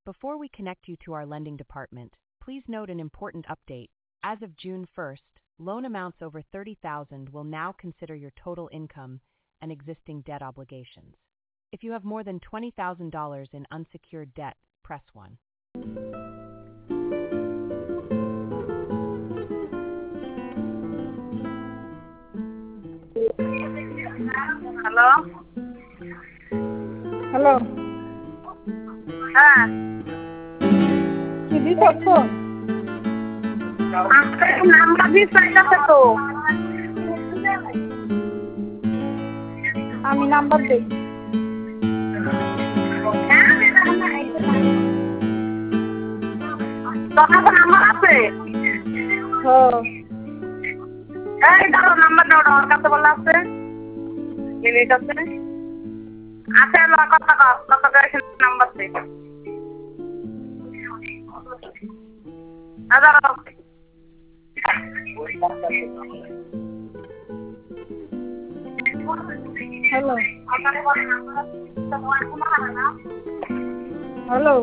Before we connect you to our lending department, please note an important update. As of June 1st, loan amounts over $30,000 will now consider your total income and existing debt obligations. If you have more than $20,000 in unsecured debt, press 1. Hello hello হ্যাঁ কি দিচ্ছ phone? আপনার number দিয়ে চাইতেছে তো আমি number দেই। তোমার নাম্বার আছে? এই ধরো নাম্বারটা ওটা ওর কাছে বলা আছে মিনিট আছে আছে কত করে নাম্বার আছে হ্যালো হ্যালো